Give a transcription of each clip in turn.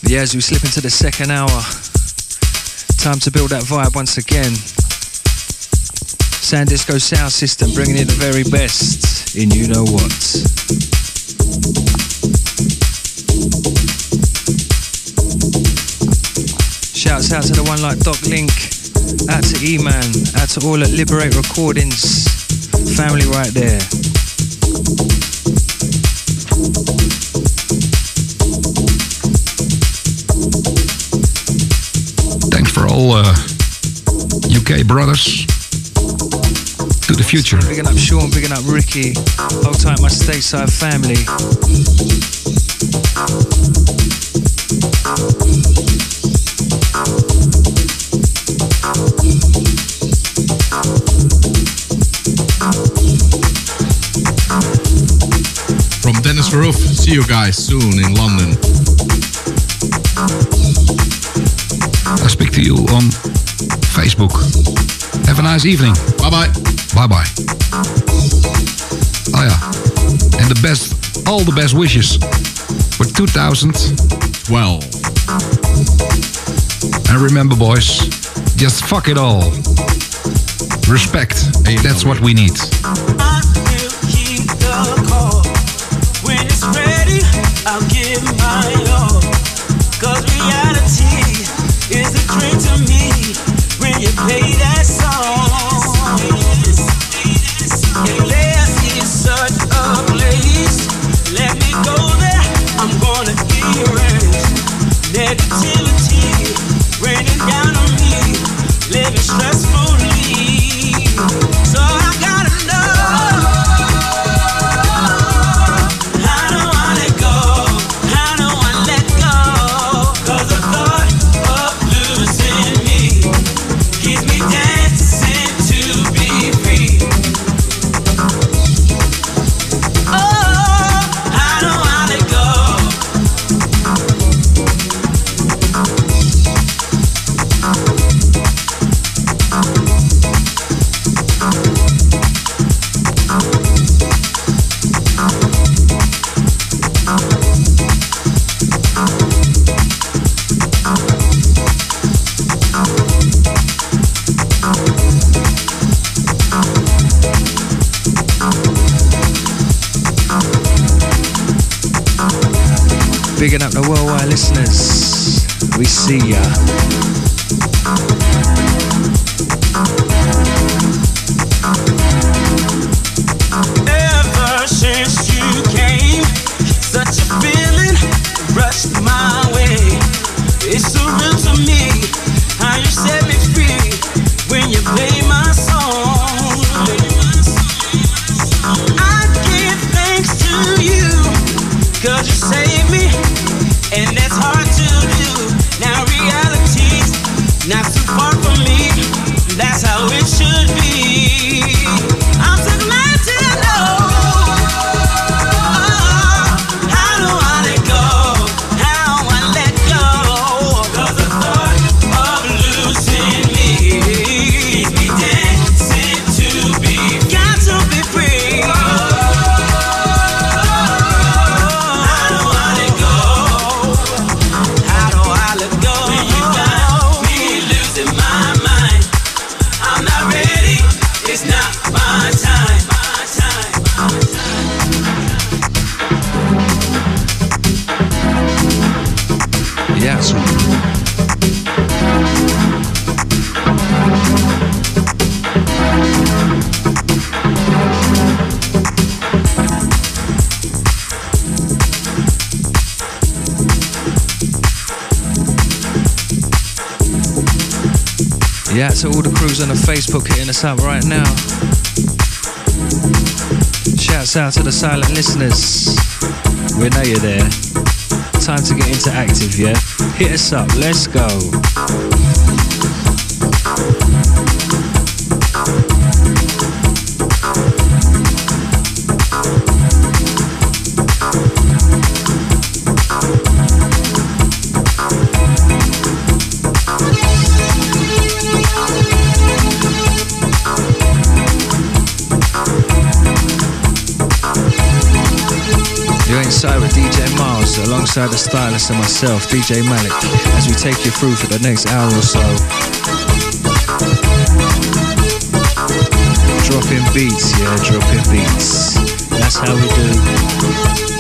Yeah, as we slip into the second hour, time to build that vibe once again. Sound Disco Sound System, bringing in the very best in you know what. Shouts out to the one like Doc Link, out to E-Man, out to all at Liberate Recordings, family right there. Thanks for all UK brothers. To the future. Bigging up Sean, bigging up Ricky, hold tight my stateside family. From Dennis Roof, see you guys soon in London. I'll speak to you on Facebook. Have a nice evening. Bye-bye. Bye-bye. Oh yeah. And the best, all the best wishes for 2012. And remember, boys, just fuck it all. Respect. That's what we need. I will keep the call. When it's ready, I'll give my all. 'Cause reality is a dream to me when you play that song. And there is such a place. Let me go there. I'm gonna erase negativity raining down on me, living stressfully. So I gotta know. How do I let go? How do I let go? 'Cause the thought of losing me keeps me dancing to be free. Oh, how do I let go? Bigging up the worldwide listeners, we see ya. Ever since you came, such a feeling rushed my way. It's surreal to me how you set me free when you play my song. I give thanks to you, 'cause you saved me, and that's hard to do. Now reality's not too far from me, that's how it should be. I'm so glad to know. How do I let go? How I let go? 'Cause the thought of losing me keeps me dancing to be free. Got to be free. How do I let go? How do I let go? When you got me losing my mind, I'm not ready. It's not my time. My time. My time. Yeah, so yeah, so all the crews on the Facebook hitting us up right now. Shouts out to the silent listeners. We know you're there. Time to get interactive, yeah? Hit us up, let's go. You're inside with DJ Miles, alongside the stylist and myself, DJ Malik, as we take you through for the next hour or so. Dropping beats, yeah, dropping beats. That's how we do.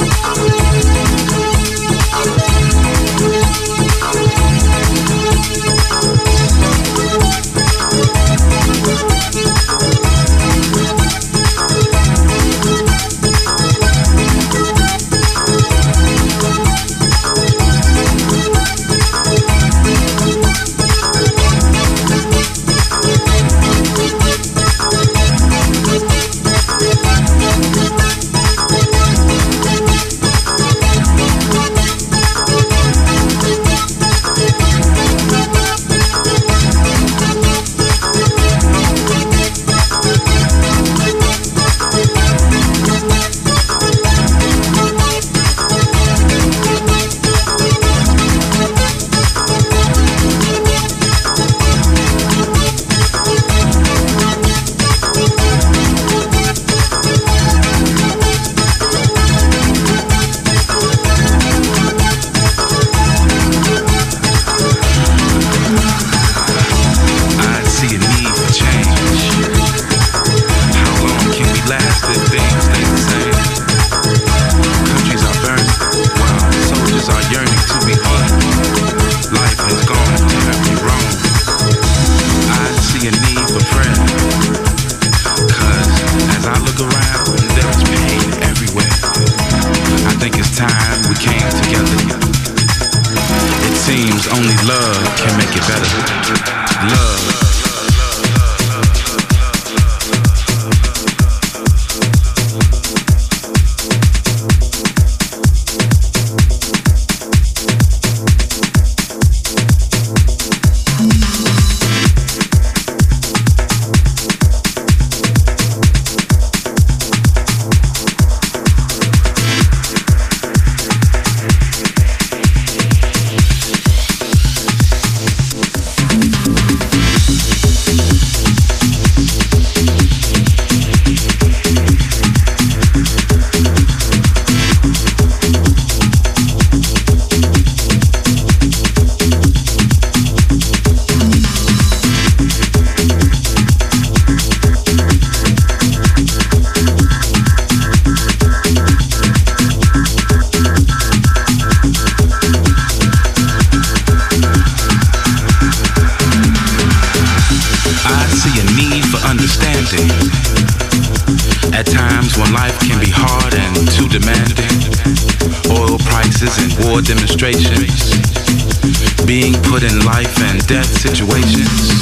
Being put in life and death situations,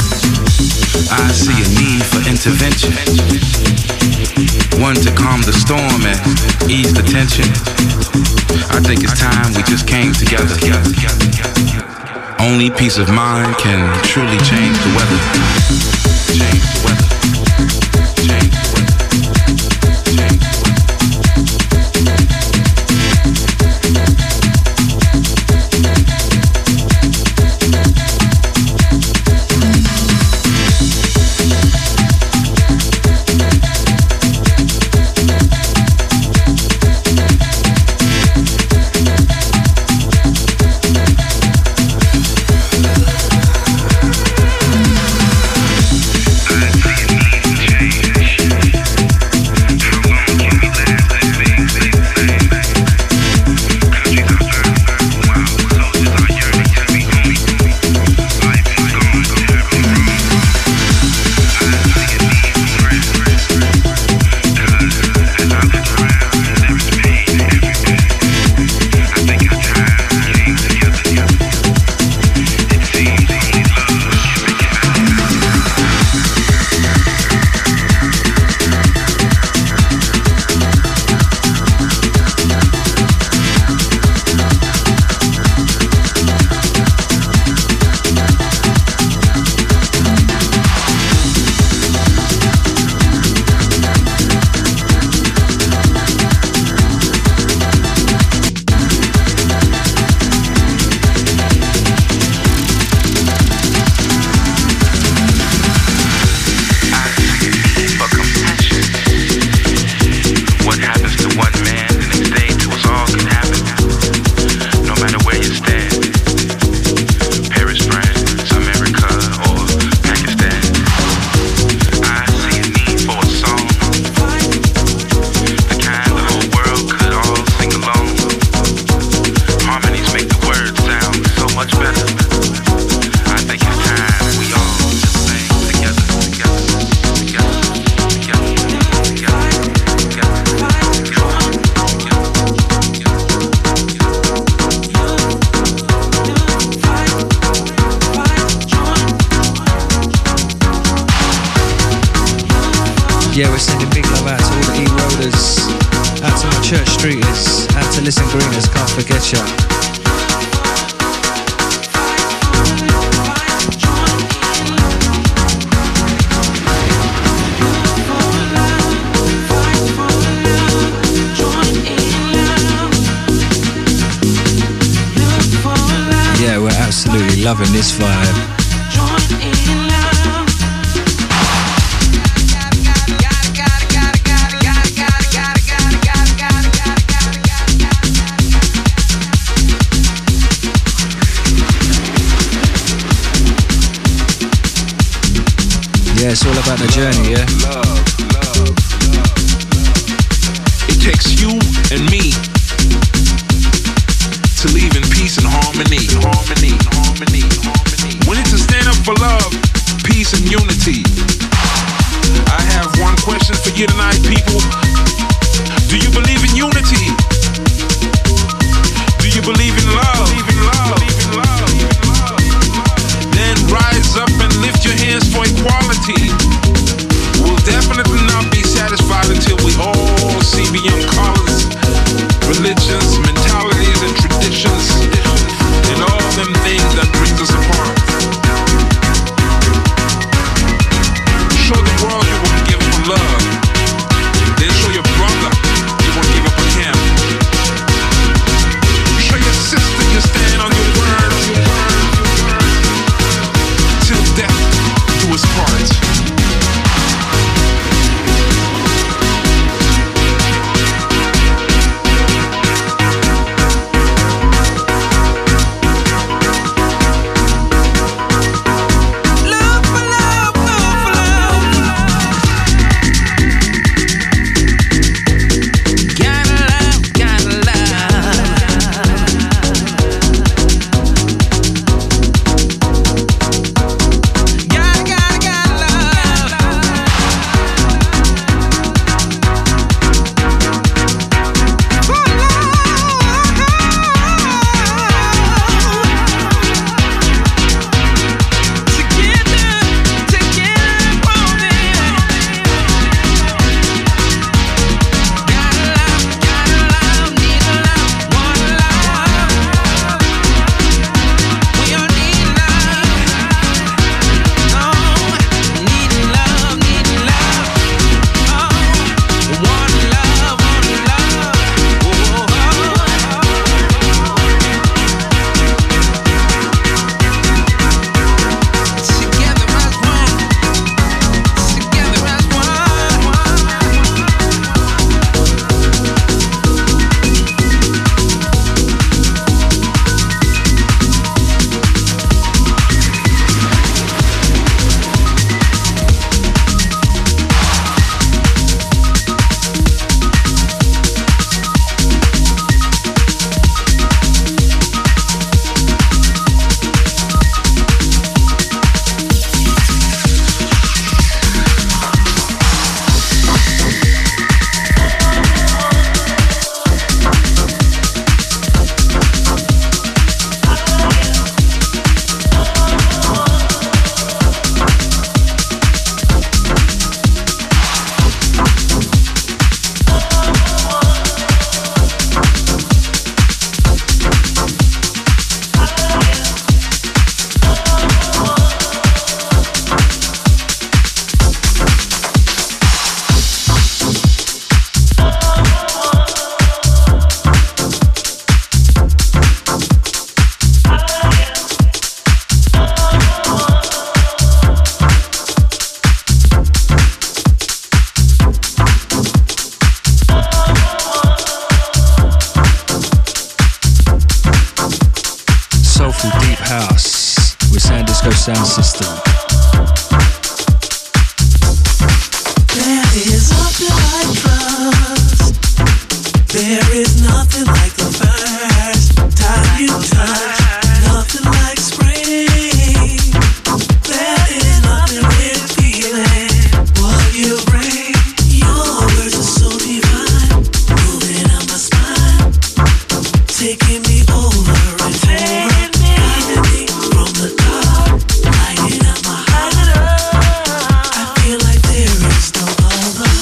I see a need for intervention. One to calm the storm and ease the tension. I think it's time we just came together. Only peace of mind can truly change the weather. Change the weather. Change the weather. Change the weather. I see a need Yeah, we're sending big love out to all the E-roaders, out to my church streeters, out to Listen Greeners, can't forget ya. Yeah, we're absolutely loving this vibe. Yeah, it's all about the journey, yeah? Love. It takes you and me to live in peace and harmony. We need to stand up for love, peace, and unity. I have one question for you tonight, people. Do you believe in unity? Do you believe in love? Then rise up and lift your hands for equality. We'll definitely not be satisfied until we all see beyond colors, religions, mentalities, and traditions, and all them things that brings us apart. Show the world you won't give up on love. Then show your brother you won't give up on him. Show your sister you stand on your word. Till death do us part. Sound system. There is nothing like trust. There is nothing like the first time you touch. Nothing like spring. There is nothing with feeling what you bring. Your words are so divine, moving up my spine, taking me over and over, guiding me from the dark. Lighting up my heart, I feel like there is no other.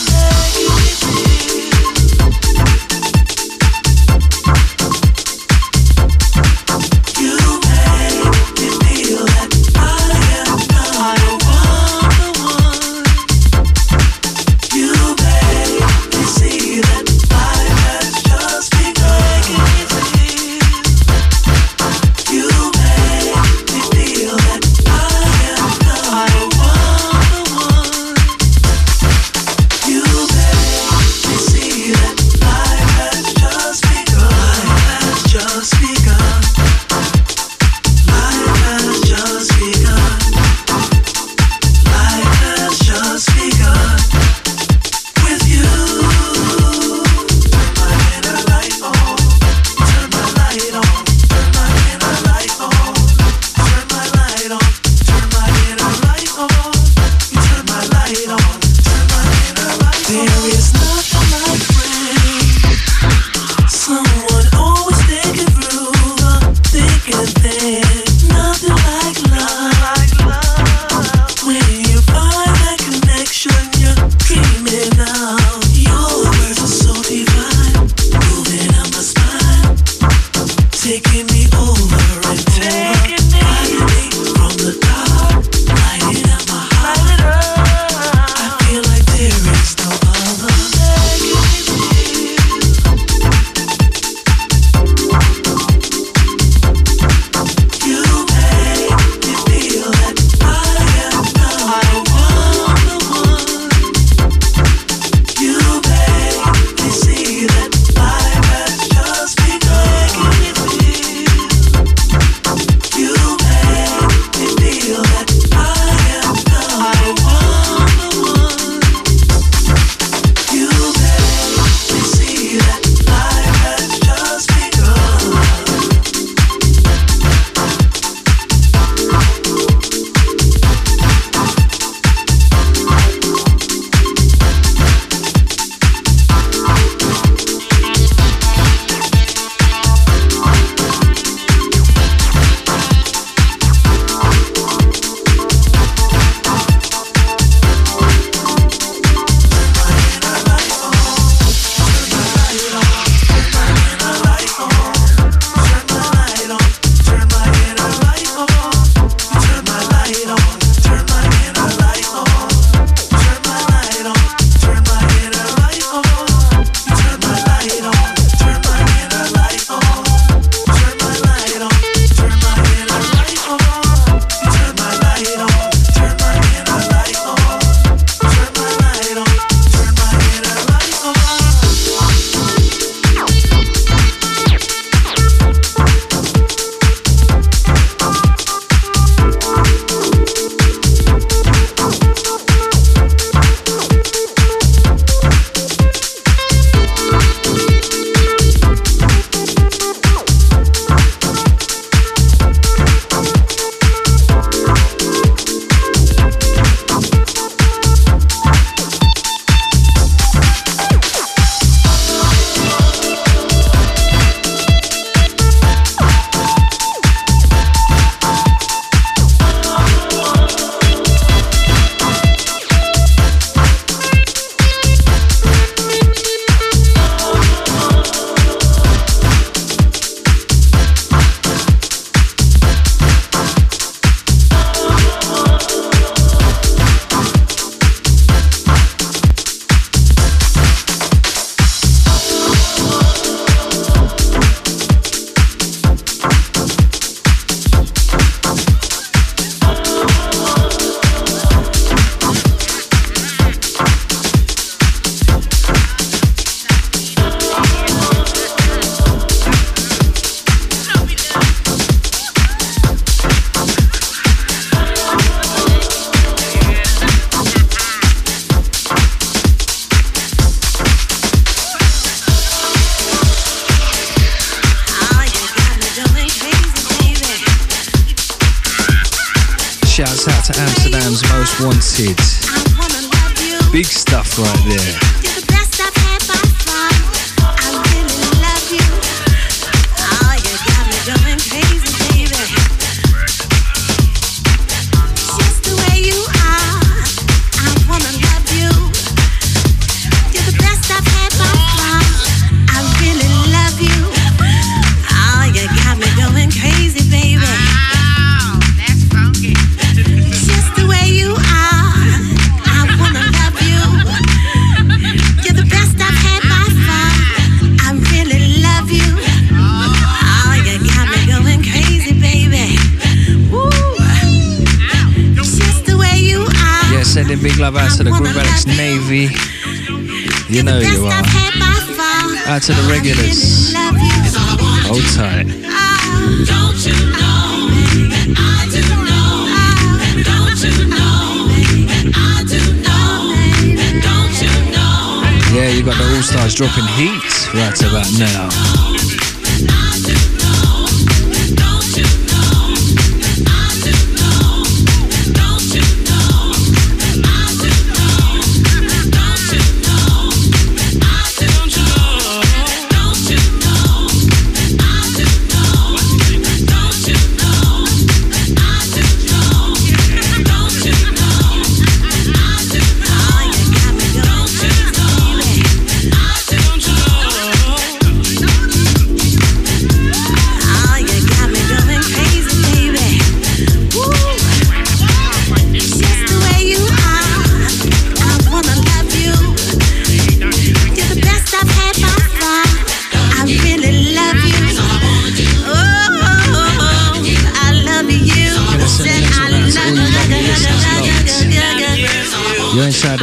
Shouts out to Amsterdam's Most Wanted. Big stuff right there. Sending big love out to the Groove Addicts Navy. You know who you are. Out to the regulars. Hold tight. Don't you know? I do know. Don't you know? I do know. Don't you know? Yeah, you got the All Stars dropping heat right about now.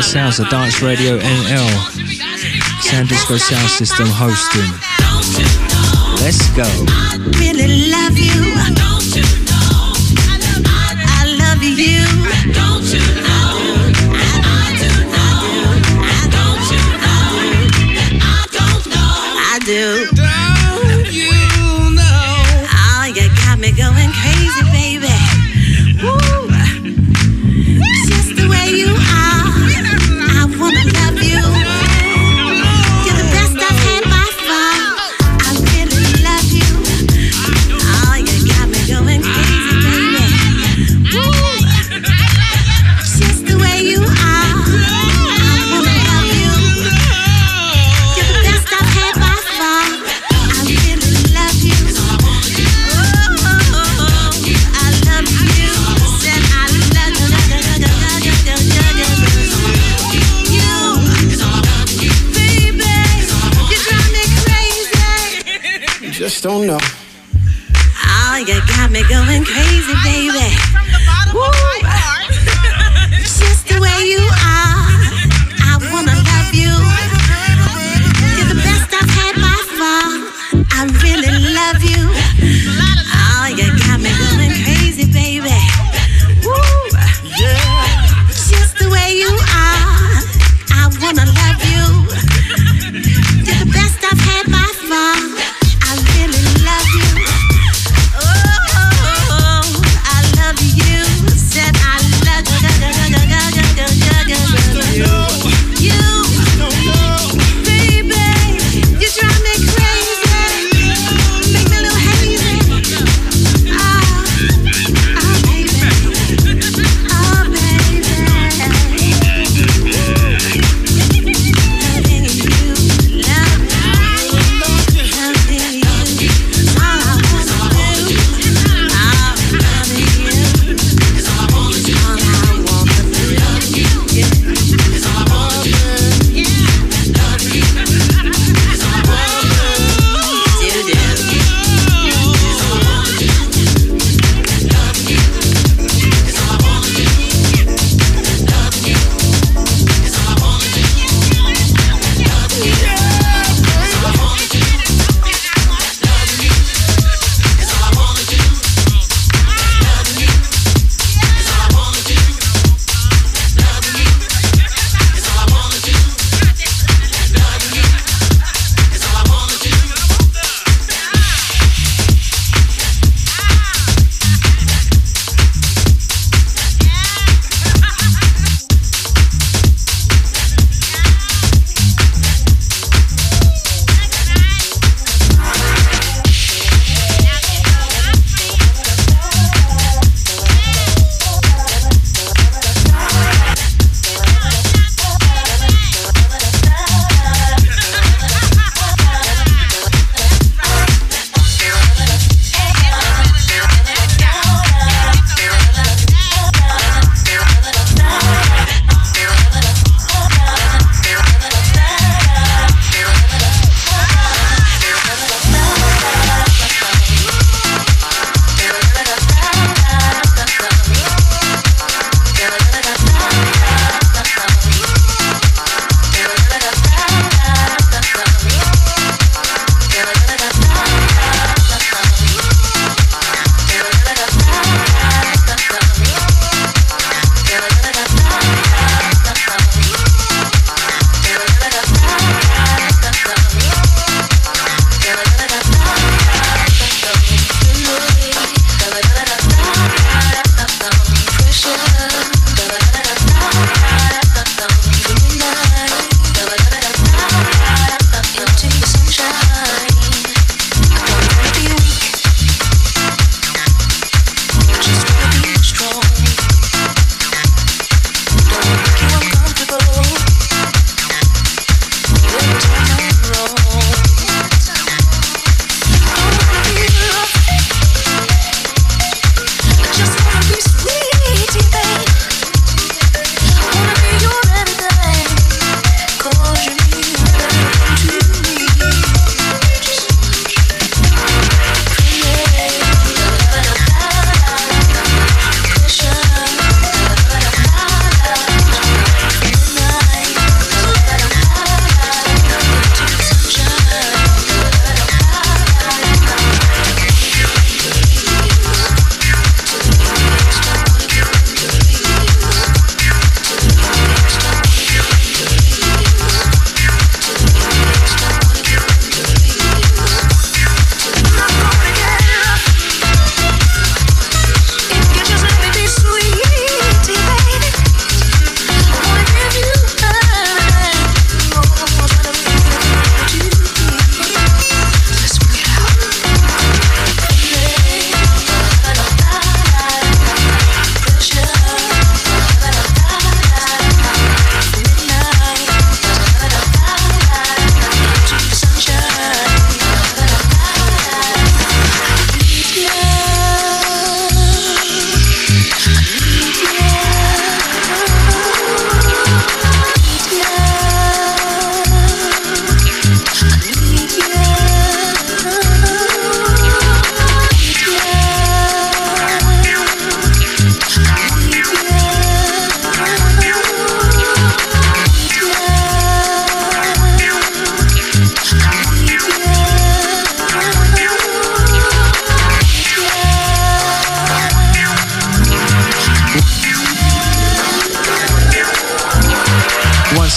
sounds of Dance Radio NL. Sound Disco Sound System hosting. Let's go. I really love you. Don't you know? I love you. Don't you know? I do know. Don't you know? I don't know. I do. Don't you know? Oh, you got me going crazy, baby. Woo. Just the way you are. I wanna love you. You're the best I've had by far. I really love you. Oh, you got me going crazy, baby. Woo. Just the way you are. I wanna love you. You're the best I've had by far. I really love you. Oh, I love you. Said I love you. Baby, you drive me crazy. Just don't know. Oh, you got me going crazy, baby. Woo. Just the way you are. I wanna love you. You're the best I've had by far. I really love you. Oh, you got me going crazy, baby. Woo. Just the way you are. I wanna love you. You're the best I've had by far. I really love you. Oh, I love you. Said I love you. Baby, you drive me crazy. Make me a little happy.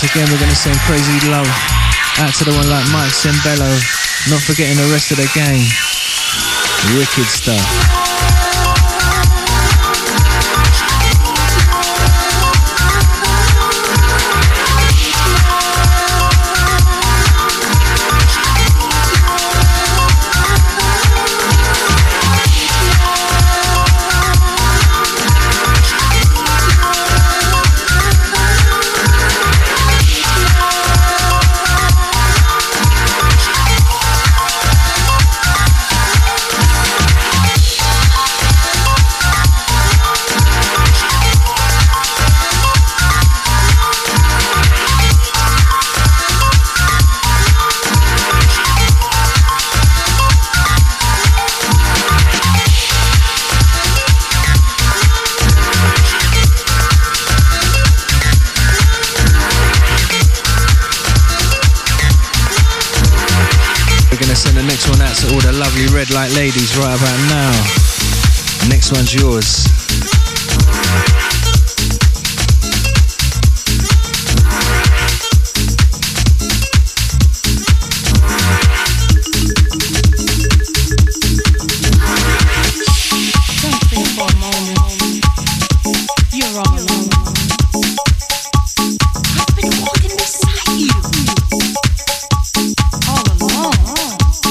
again, we're going to send crazy love out to the one like Mike Sembello. Not forgetting the rest of the gang. Wicked stuff. All the lovely red light ladies right about now. Next one's yours. Don't think for a moment. You're all alone. I've been walking beside you. All alone.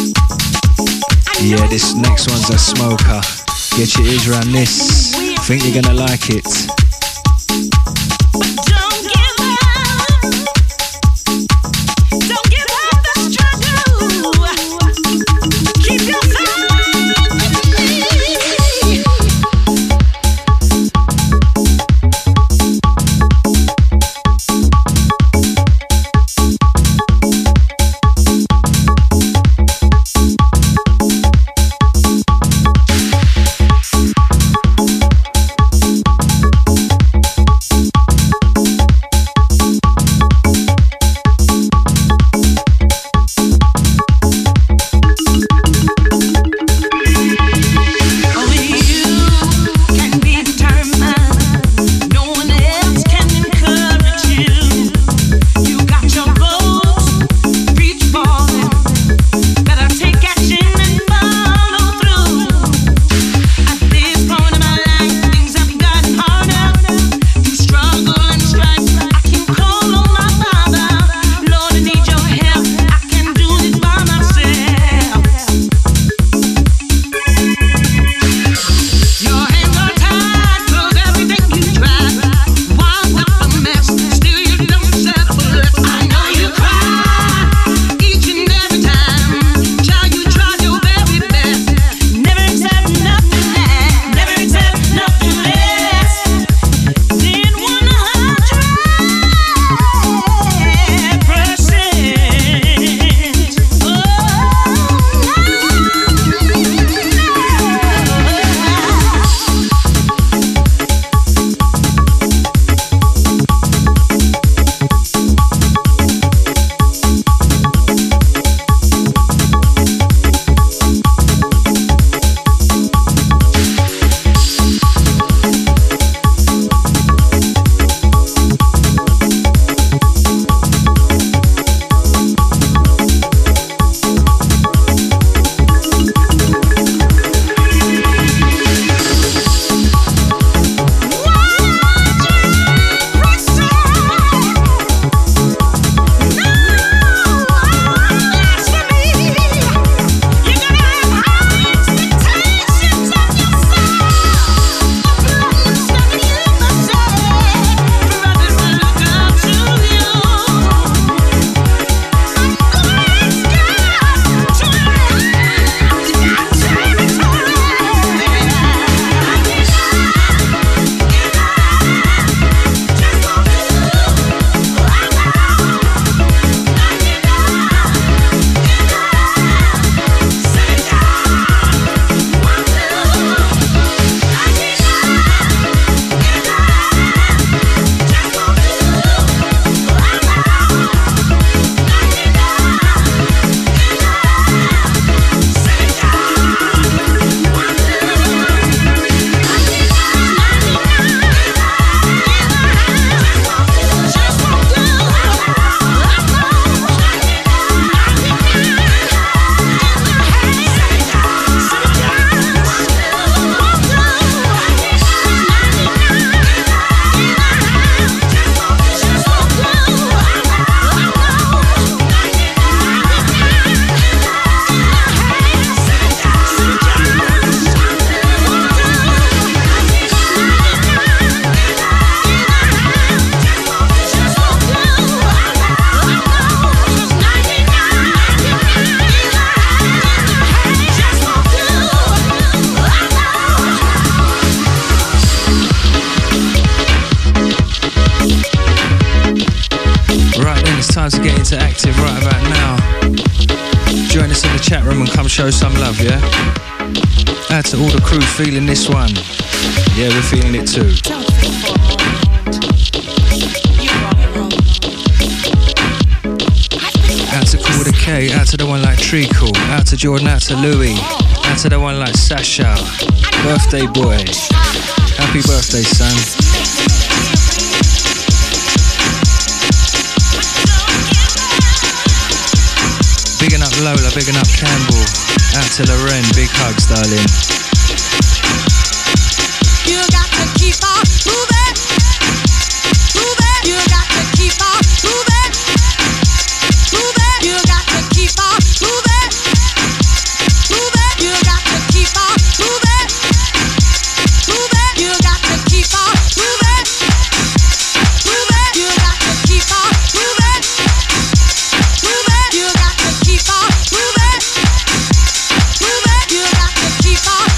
Yeah, this next one's a smoker. Get your ears around this. Think you're gonna like it. chat room and come show some love, yeah? Out to all the crew feeling this one. Yeah, we're feeling it too. Out to Call the K, out to the one like Treacle, out to Jordan, out to Louis, out to the one like Sasha. Birthday boy. Happy birthday, son. Bigging up Lola, bigging up Campbell. Out to Loren, big hugs, darling. You got to keep on moving, moving. You got to keep on moving, moving. You got to keep on moving, moving. You got to keep on moving, moving. You got to keep on moving, moving. You got to keep on moving, moving. You got to keep on moving, moving. You got to keep on.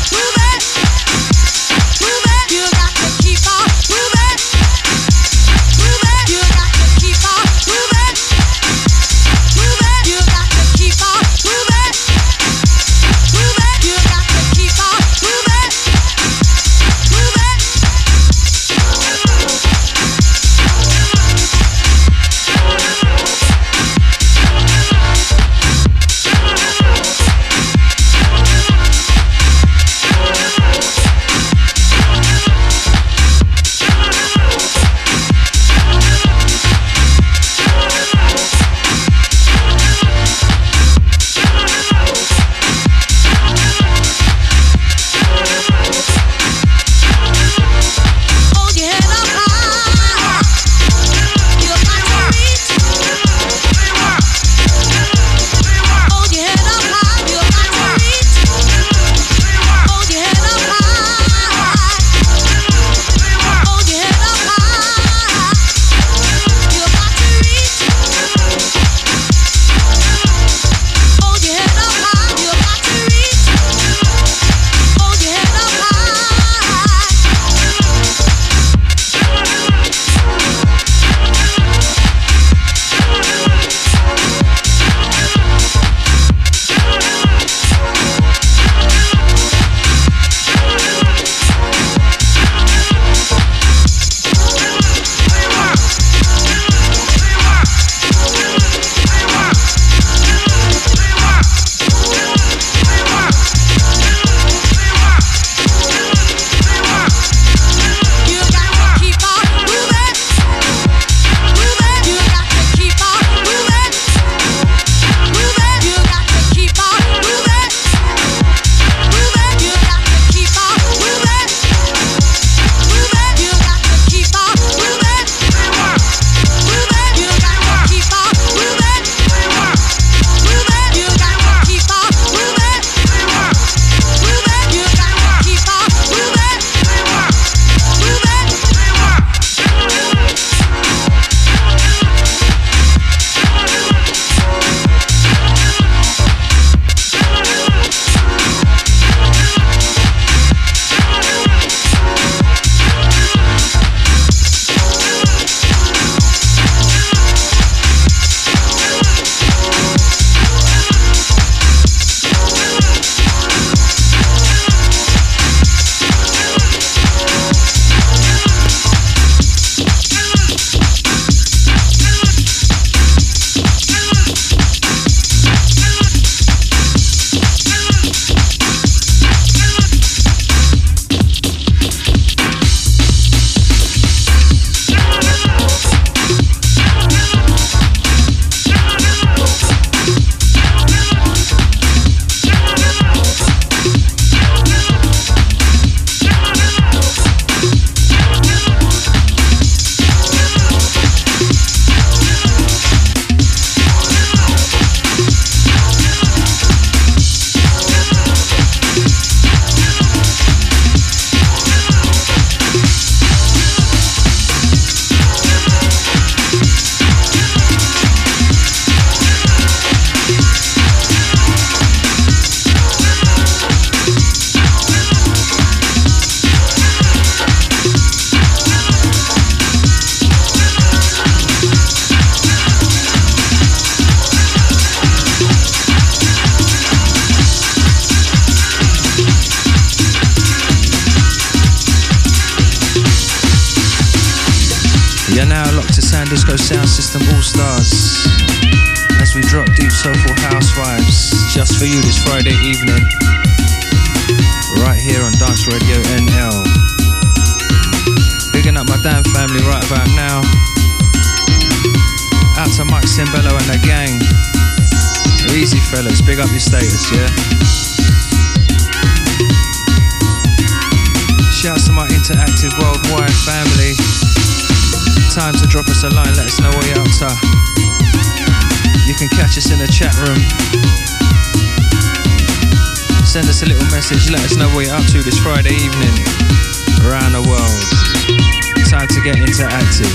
Disco Sound System All Stars as we drop deep soulful house vibes just for you this Friday evening right here on Dance Radio NL. Bigging up my damn family right about now. Out to Mike Simbello and the gang. Easy fellas, big up your status, yeah? Shouts to my interactive worldwide family. Time to drop us a line, let us know what you're up to. You can catch us in the chat room. Send us a little message, let us know what you're up to this Friday evening around the world. Time to get interactive.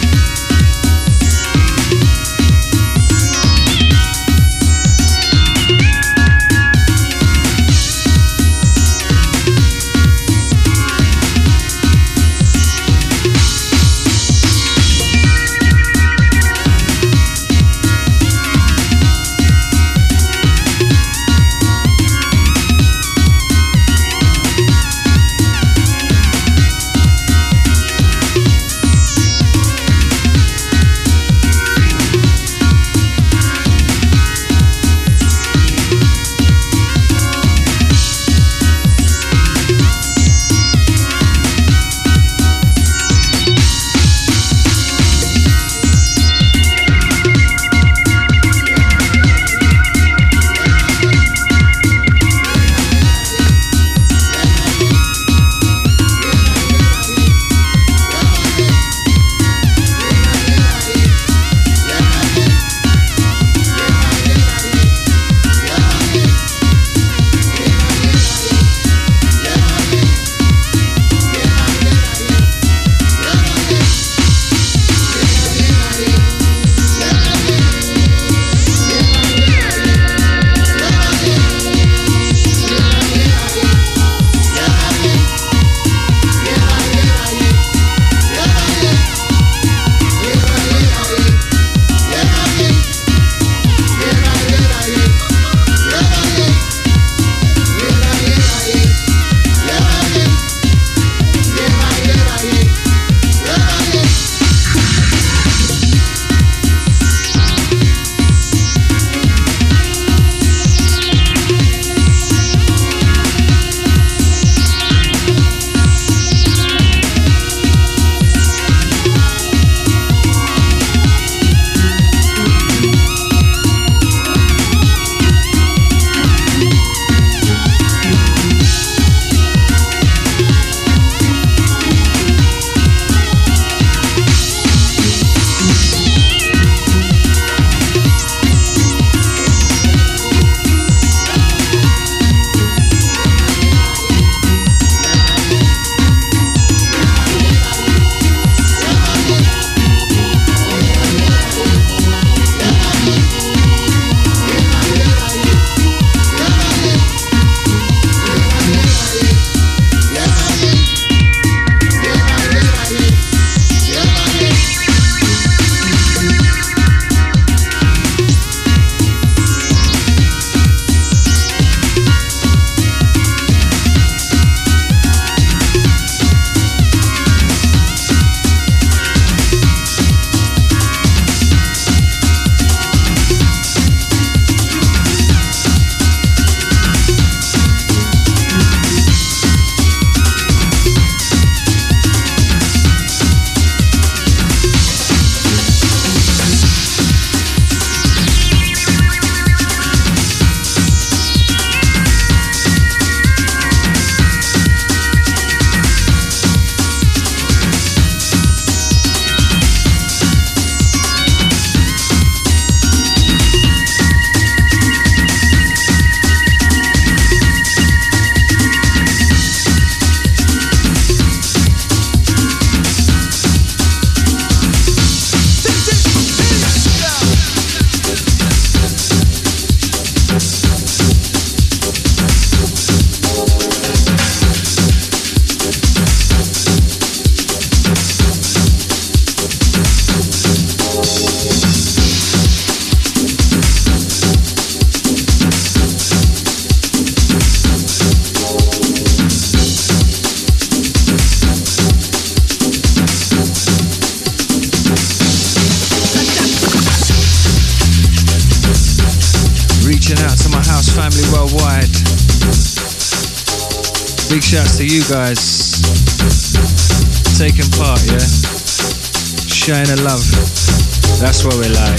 Big shouts to you guys taking part, yeah? Showing the love. That's what we like.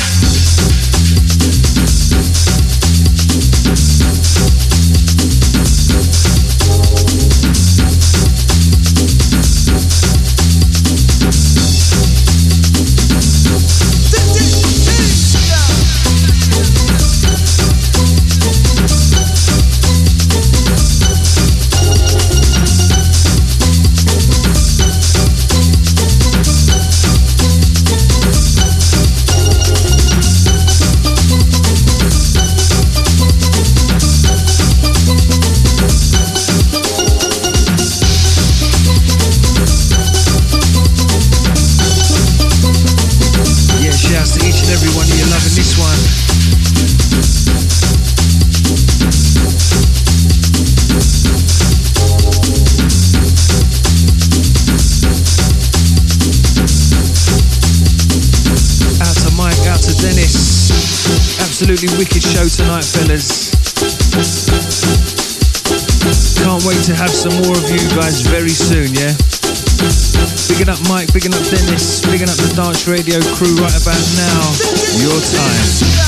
Absolutely wicked show tonight, fellas. Can't wait to have some more of you guys very soon, yeah? Bigging up Mike, bigging up Dennis, bigging up the Dance Radio crew right about now. Your time.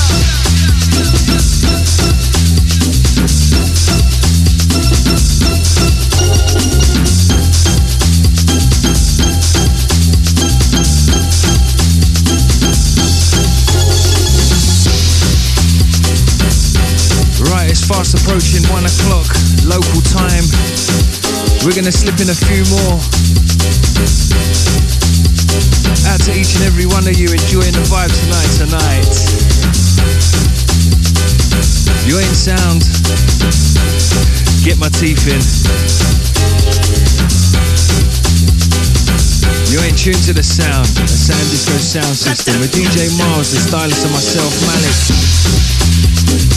Fast approaching 1 o'clock local time. We're gonna slip in a few more. Out to each and every one of you enjoying the vibe tonight. You ain't sound. Get my teeth in. You ain't tuned to the sound. The Sound Disco sound system with DJ Miles, the stylist, and myself, Malik.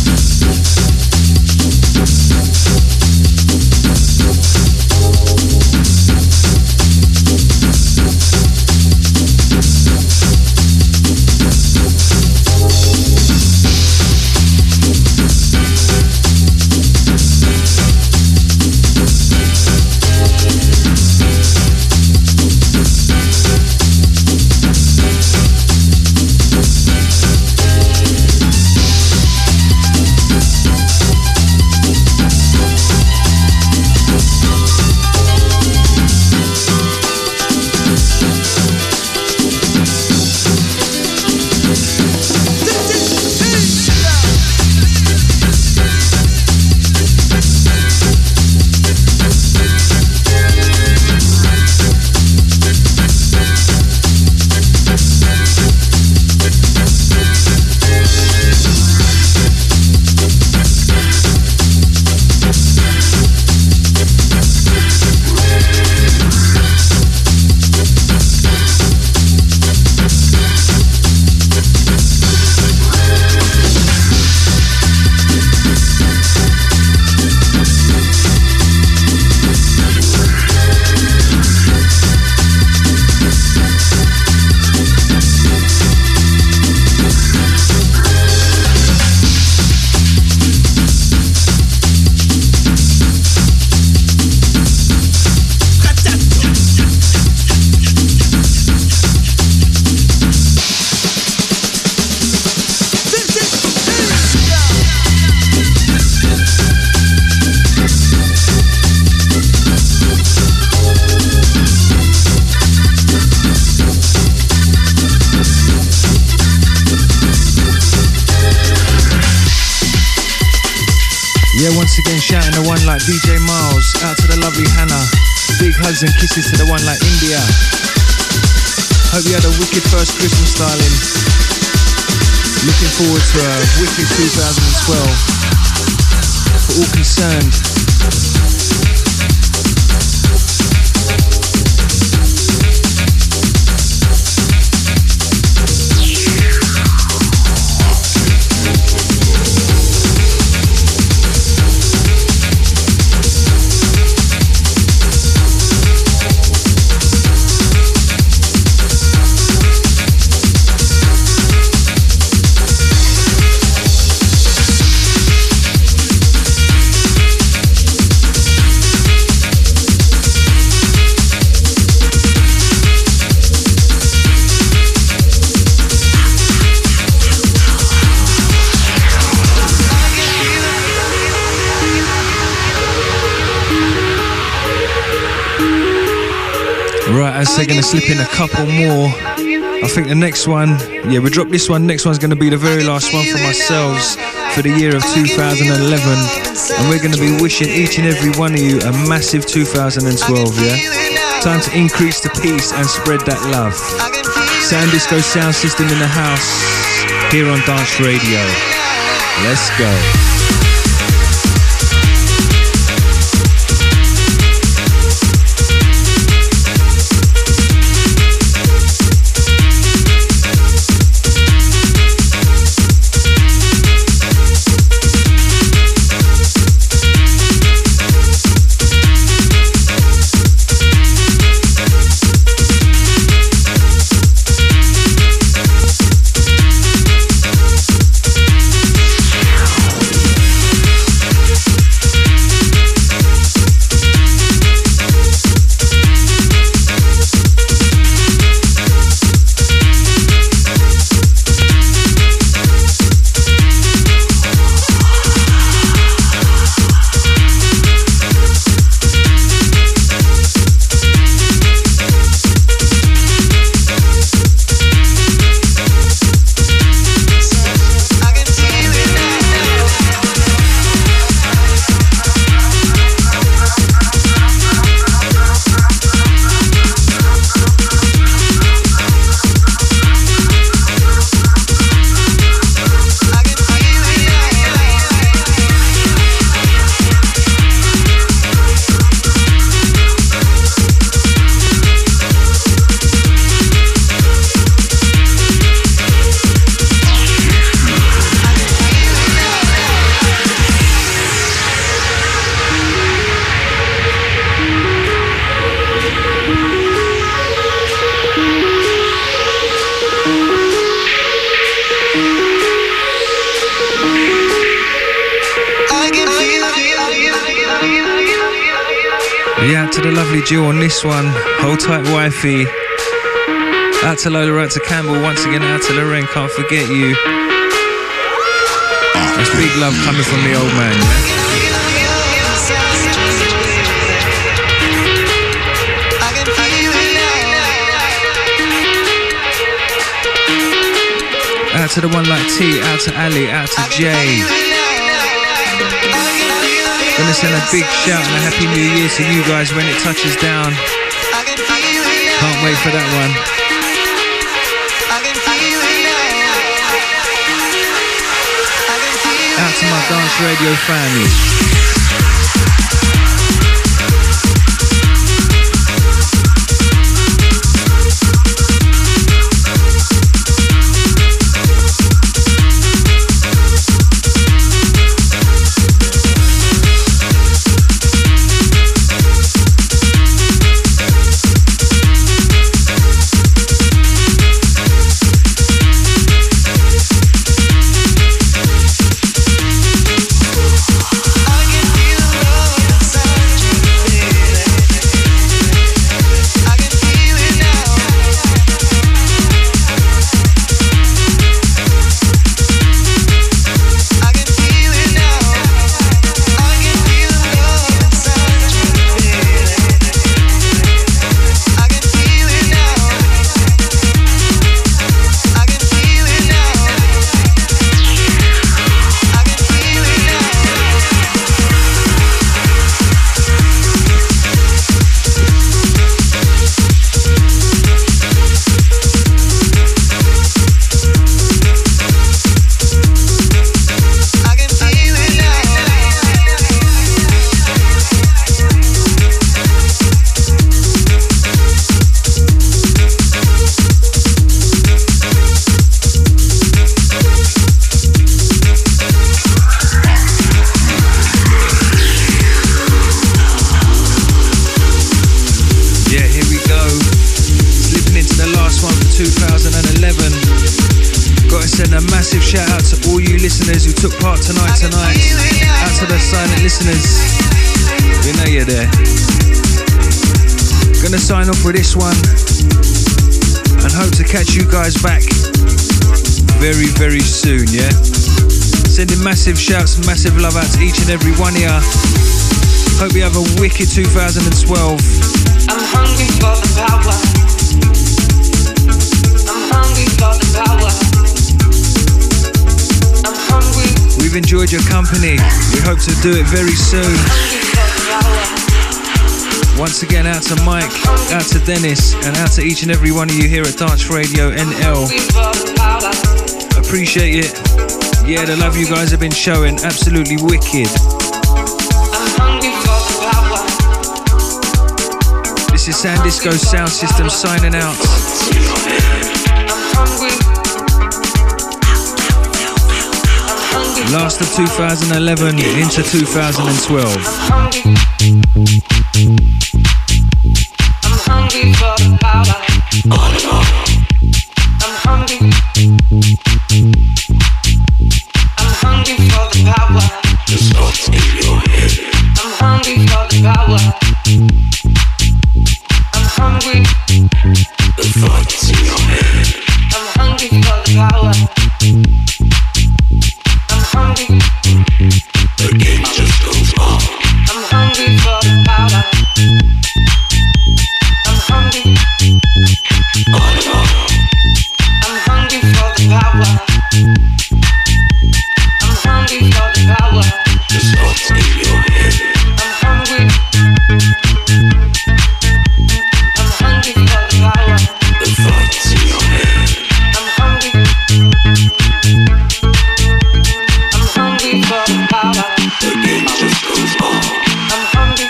Yeah, once again shouting to one like DJ Miles, out to the lovely Hannah, big hugs and kisses to the one like India. Hope you had a wicked first Christmas, darling. Looking forward to a wicked 2012 for all concerned. Right, as they're gonna slip in a couple more. I think the next one, yeah, we dropped this one. Next one's gonna be the very last one for myself for the year of 2011. And we're gonna be wishing each and every one of you a massive 2012, yeah? Time to increase the peace and spread that love. Sound Disco sound system in the house here on Dance Radio. Let's go. To the lovely Jill on this one. Hold tight, wifey. Out to Lola, out to Campbell. Once again, out to Lorraine. Can't forget you. That's big love coming from the old man, yeah? Out to the one like T, out to Ali, out to Jay. Gonna send a big shout and a happy new year to you guys when it touches down. Can't wait for that one. Out to my Dance Radio family. Listeners who took part tonight. Out to the silent listeners, we know you're there. Gonna sign off with this one and hope to catch you guys back very, very soon, yeah? Sending massive shouts and massive love out to each and every one of you. Hope you have a wicked 2012. I'm hungry for the power. I'm hungry for the power. I'm hungry. We've enjoyed your company. We hope to do it very soon. Once again, out to Mike, out to Dennis, and out to each and every one of you here at Dance Radio NL. Appreciate it. Yeah, the love you guys have been showing, absolutely wicked. This is Sandisco Sound System signing out. Last of 2011 into 2012. I'm hungry for the power. I'm hungry. I'm hungry for the power. The thoughts in your head. I'm hungry for the power. I'm hungry. The thoughts in your head. I'm hungry for the power. I'm hungry. The game just goes on. I'm hungry for the power. I'm hungry. I'm hungry for the power. I'm hungry for the power. The thoughts in your head. I'm hungry. I'm hungry for the power. The thoughts in your head. I'm hungry. I'm hungry for the power. The game just goes on. I'm hungry.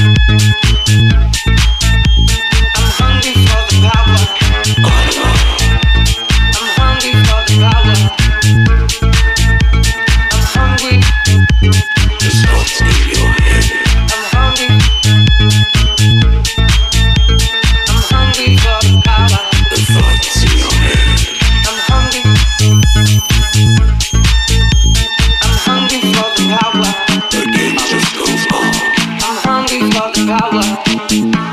I'm hungry for the power. I'm hungry for the power. I'm hungry. The thoughts in your head. I'm hungry. I'm hungry for the power. The thoughts in your head. I'm hungry. I'm hungry for the power. The game just goes on. I'm hungry for the power.